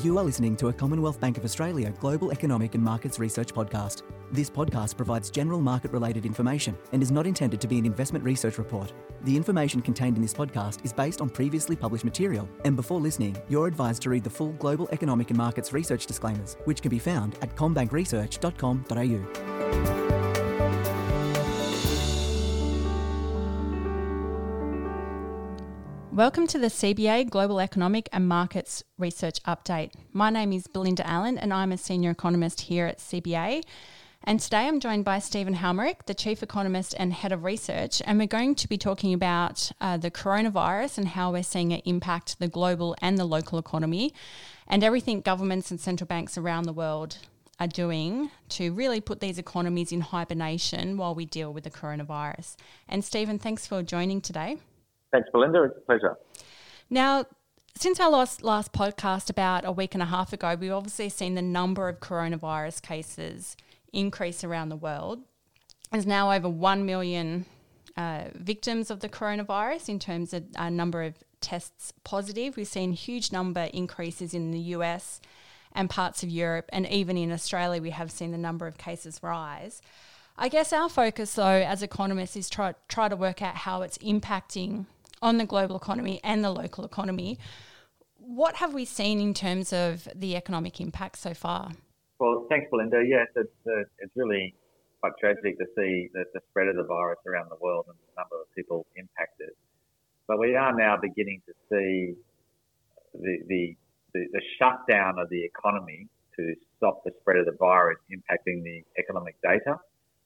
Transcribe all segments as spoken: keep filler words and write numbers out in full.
You are listening to a Commonwealth Bank of Australia Global Economic and Markets Research podcast. This podcast provides general market-related information and is not intended to be an investment research report. The information contained in this podcast is based on previously published material, and before listening, you're advised to read the full Global Economic and Markets Research disclaimers, which can be found at combank research dot com dot a u. Welcome to the C B A Global Economic and Markets Research Update. My name is Belinda Allen and I'm a Senior Economist here at C B A. And today I'm joined by Stephen Halmerick, the Chief Economist and Head of Research, and we're going to be talking about uh, the coronavirus and how we're seeing it impact the global and the local economy and everything governments and central banks around the world are doing to really put these economies in hibernation while we deal with the coronavirus. And Stephen, thanks for joining today. Thanks, Belinda. It's a pleasure. Now, since our last, last podcast about a week and a half ago, we've obviously seen the number of coronavirus cases increase around the world. There's now over one million uh, victims of the coronavirus in terms of a number of tests positive. We've seen huge number increases in the U S and parts of Europe, and even in Australia we have seen the number of cases rise. I guess our focus, though, as economists is try, try to work out how it's impacting on the global economy and the local economy. What have we seen in terms of the economic impact so far? Well, thanks, Belinda. Yes, it's, uh, it's really quite tragic to see the, the spread of the virus around the world and the number of people impacted. But we are now beginning to see the, the, the, the shutdown of the economy to stop the spread of the virus impacting the economic data.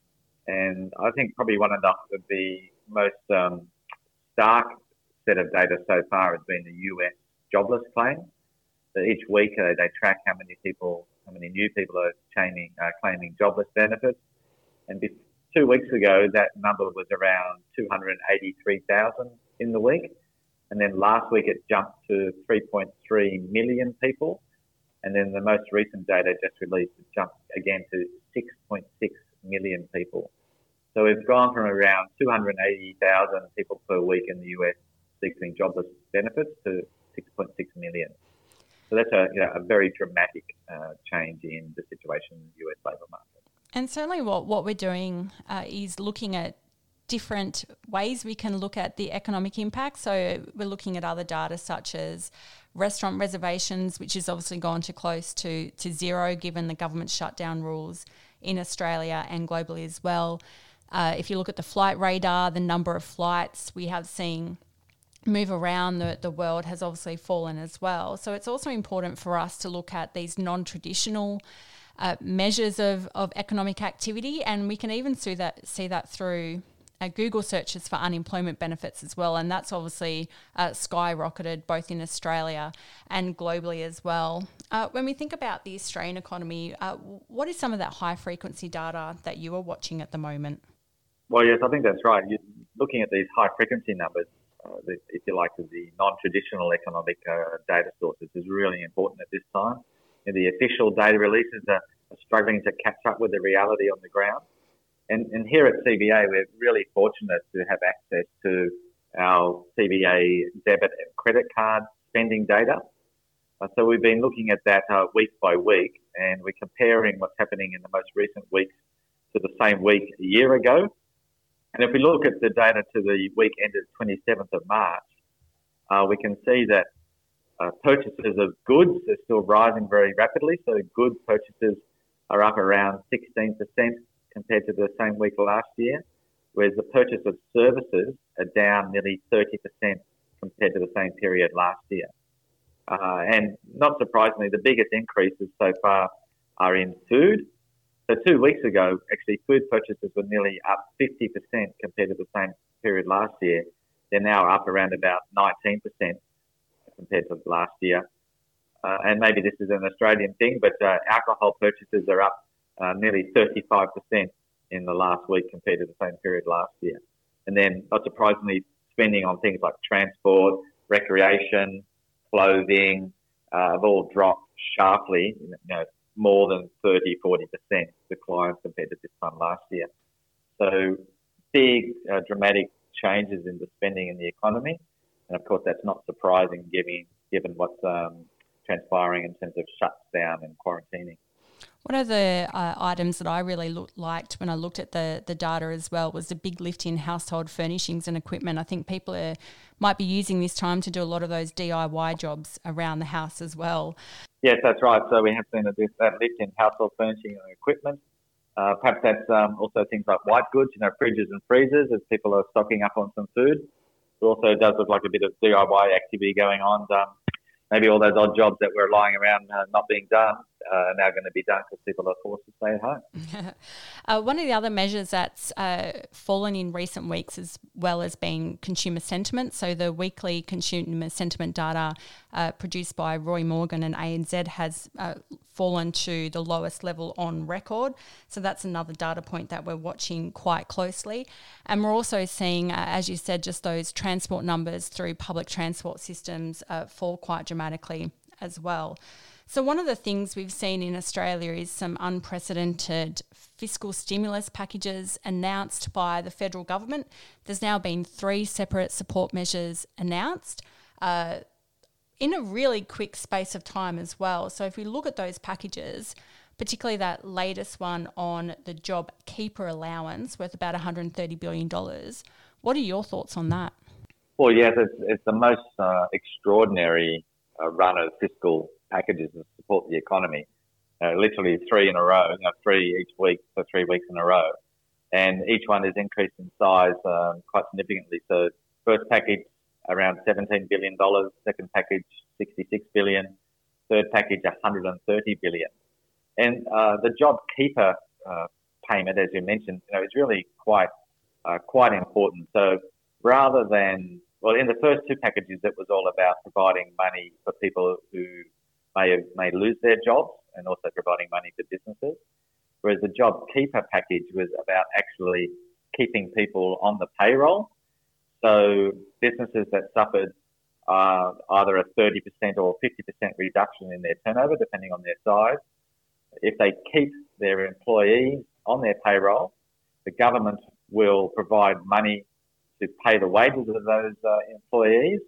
And I think probably one of the, the most um, stark set of data so far has been the U S jobless claim. So each week uh, they track how many people, how many new people are claiming, uh, claiming jobless benefits. And be- two weeks ago, that number was around two hundred eighty-three thousand in the week. And then last week it jumped to three point three million people. And then the most recent data just released, it jumped again to six point six million people. So we've gone from around two hundred eighty thousand people per week in the U S seeking jobless benefits to six point six million. So that's a, you know, a very dramatic uh, change in the situation in the U S labour market. And certainly what, what we're doing uh, is looking at different ways we can look at the economic impact. So we're looking at other data such as restaurant reservations, which has obviously gone to close to, to zero given the government shutdown rules in Australia and globally as well. Uh, if you look at the flight radar, the number of flights we have seen move around the, the world has obviously fallen as well. So it's also important for us to look at these non-traditional uh, measures of, of economic activity, and we can even see that, see that through uh, Google searches for unemployment benefits as well, and that's obviously uh, skyrocketed both in Australia and globally as well. Uh, when we think about the Australian economy, uh, what is some of that high-frequency data that you are watching at the moment? Well, yes, I think that's right. You're looking at these high-frequency numbers, uh, the, if you like, the non-traditional economic uh, data sources is really important at this time. And the official data releases are, are struggling to catch up with the reality on the ground. And, and here at C B A, we're really fortunate to have access to our C B A debit and credit card spending data. Uh, so we've been looking at that uh, week by week, and we're comparing what's happening in the most recent weeks to the same week a year ago. And if we look at the data to the week ended twenty-seventh of March, uh, we can see that uh, purchases of goods are still rising very rapidly. So good purchases are up around sixteen percent compared to the same week last year, whereas the purchase of services are down nearly thirty percent compared to the same period last year. Uh, and not surprisingly, the biggest increases so far are in food. So two weeks ago, actually, food purchases were nearly up fifty percent compared to the same period last year. They're now up around about nineteen percent compared to last year. Uh, and maybe this is an Australian thing, but uh, alcohol purchases are up uh, nearly thirty-five percent in the last week compared to the same period last year. And then, not surprisingly, spending on things like transport, recreation, clothing, uh, have all dropped sharply, you know, more than thirty, forty percent decline compared to this time last year. So big, uh, dramatic changes in the spending in the economy. And of course, that's not surprising given, given what's um, transpiring in terms of shutdown and quarantining. One of the uh, items that I really look, liked when I looked at the, the data as well was the big lift in household furnishings and equipment. I think people are, might be using this time to do a lot of those D I Y jobs around the house as well. Yes, that's right. So we have seen a, that lift in household furnishing and equipment. Uh, perhaps that's um, also things like white goods, you know, fridges and freezers as people are stocking up on some food. It also does look like a bit of D I Y activity going on. Um, maybe all those odd jobs that were lying around uh, not being done uh, are now going to be done because people are forced to stay at home. uh, one of the other measures that's uh, fallen in recent weeks as well as being consumer sentiment. So the weekly consumer sentiment data uh, produced by Roy Morgan and A N Z has uh, fallen to the lowest level on record. So that's another data point that we're watching quite closely. And we're also seeing, uh, as you said, just those transport numbers through public transport systems uh, fall quite dramatically as well. So one of the things we've seen in Australia is some unprecedented fiscal stimulus packages announced by the federal government. There's now been three separate support measures announced uh, in a really quick space of time as well. So if we look at those packages, particularly that latest one on the Job Keeper allowance worth about one hundred thirty billion dollars, what are your thoughts on that? Well, yes, it's, it's the most uh, extraordinary uh, run of fiscal packages to support the economy. Uh, literally three in a row, you know, three each week for three weeks in a row. And each one has increased in size um, quite significantly. So first package, around seventeen billion dollars, second package, sixty-six billion dollars, third package, one hundred thirty billion dollars. And uh, the Job Keeper uh, payment, as you mentioned, you know, is really quite uh, quite important. So rather than, well, in the first two packages, it was all about providing money for people who may have, may lose their jobs and also providing money for businesses. Whereas the Job Keeper package was about actually keeping people on the payroll. So businesses that suffered uh, either a thirty percent or fifty percent reduction in their turnover, depending on their size, if they keep their employees on their payroll, the government will provide money to pay the wages of those uh, employees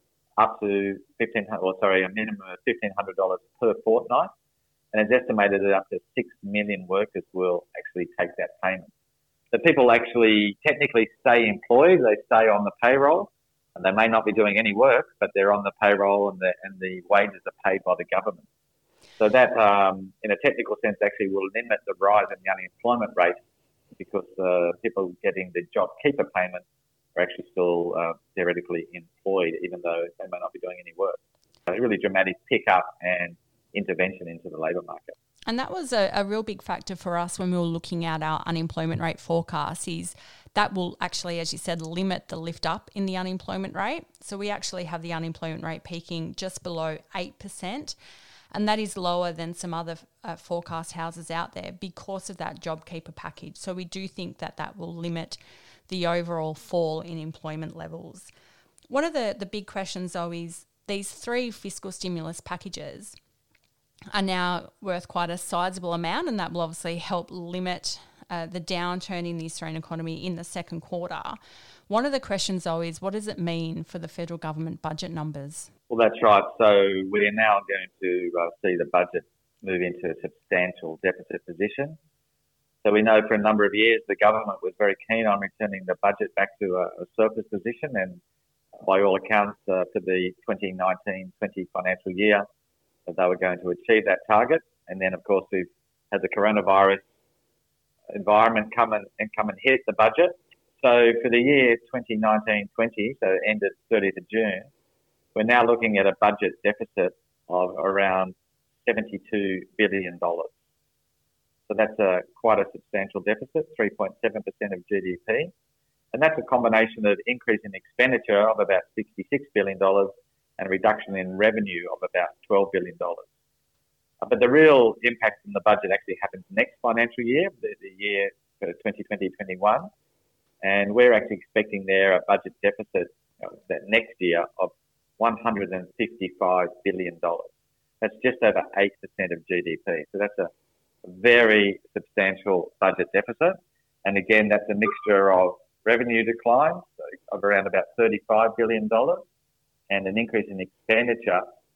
up to fifteen hundred, or sorry, a minimum of fifteen hundred dollars per fortnight, and it's estimated that up to six million workers will actually take that payment. So people actually technically stay employed; they stay on the payroll, and they may not be doing any work, but they're on the payroll, and the and the wages are paid by the government. So that, um, in a technical sense, actually will limit the rise in the unemployment rate because uh, people getting the Job Keeper payment are actually still uh, theoretically employed, even though they may not be doing any work. So a really dramatic pick-up and intervention into the labour market. And that was a, a real big factor for us when we were looking at our unemployment rate forecast, is that will actually, as you said, limit the lift up in the unemployment rate. So we actually have the unemployment rate peaking just below eight percent. And that is lower than some other uh, forecast houses out there because of that Job Keeper package. So we do think that that will limit the overall fall in employment levels. One of the, the big questions, though, is these three fiscal stimulus packages are now worth quite a sizable amount, and that will obviously help limit uh, the downturn in the Australian economy in the second quarter. One of the questions, though, is what does it mean for the federal government budget numbers? Well, that's right. So we're now going to uh, see the budget move into a substantial deficit position. So we know for a number of years the government was very keen on returning the budget back to a, a surplus position, and by all accounts uh, for the twenty nineteen twenty financial year that they were going to achieve that target. And then, of course, we've had the coronavirus environment come and, and come and hit the budget. So for the year twenty nineteen twenty, so it ended thirtieth of June, we're now looking at a budget deficit of around seventy-two billion dollars. So that's a quite a substantial deficit, three point seven percent of G D P. And that's a combination of increase in expenditure of about sixty-six billion dollars and a reduction in revenue of about twelve billion dollars. But the real impact from the budget actually happens next financial year, the, the year for twenty twenty twenty-one. And we're actually expecting there a budget deficit uh, that next year of one hundred fifty-five billion dollars. That's just over eight percent of G D P. So that's a very substantial budget deficit. And again, that's a mixture of revenue declines of around about thirty-five billion dollars and an increase in expenditure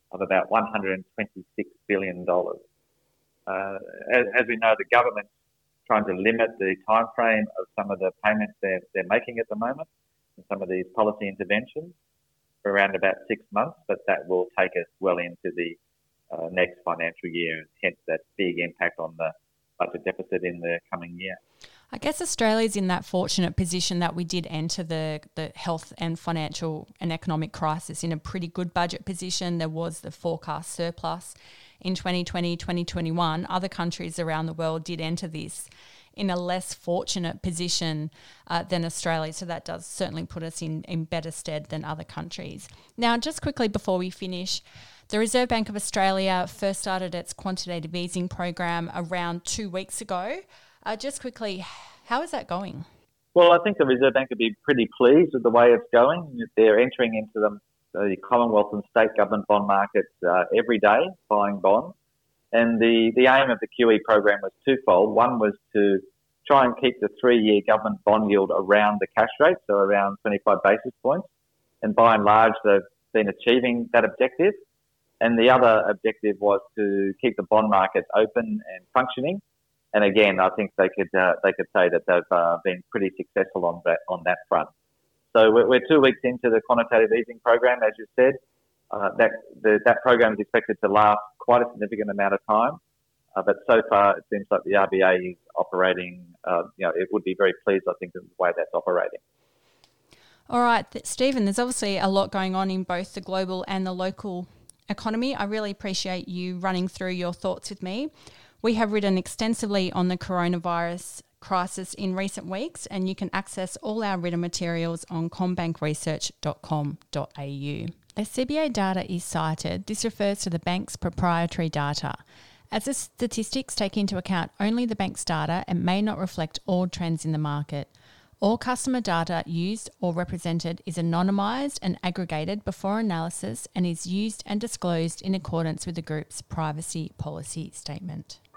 of about one hundred twenty-six billion dollars. Uh, as, as we know, the government's trying to limit the time frame of some of the payments they're, they're making at the moment, and some of these policy interventions for around about six months, but that will take us well into the uh, next financial year, and hence that big impact on the budget deficit in the coming year. I guess Australia's in that fortunate position that we did enter the, the health and financial and economic crisis in a pretty good budget position. There was the forecast surplus in twenty twenty, twenty twenty-one. Other countries around the world did enter this in a less fortunate position uh, than Australia. So that does certainly put us in, in better stead than other countries. Now, just quickly before we finish, the Reserve Bank of Australia first started its quantitative easing program around two weeks ago. Uh, just quickly, how is that going? Well, I think the Reserve Bank would be pretty pleased with the way it's going. They're entering into the, the Commonwealth and state government bond markets uh, every day, buying bonds. And the, the aim of the Q E program was twofold. One was to try and keep the three-year government bond yield around the cash rate, so around twenty-five basis points. And by and large, they've been achieving that objective. And the other objective was to keep the bond market open and functioning. And again, I think they could uh, they could say that they've uh, been pretty successful on that on that front. So we're, we're two weeks into the quantitative easing program, as you said. Uh, that the, that program is expected to last quite a significant amount of time. Uh, but so far, it seems like the R B A is operating. Uh, you know, it would be very pleased, I think, with the way that's operating. All right, Stephen. There's obviously a lot going on in both the global and the local economy. I really appreciate you running through your thoughts with me. We have written extensively on the coronavirus crisis in recent weeks, and you can access all our written materials on commbank research dot com dot a u. As C B A data is cited, this refers to the bank's proprietary data. As the statistics take into account only the bank's data and may not reflect all trends in the market. All customer data used or represented is anonymised and aggregated before analysis and is used and disclosed in accordance with the group's privacy policy statement.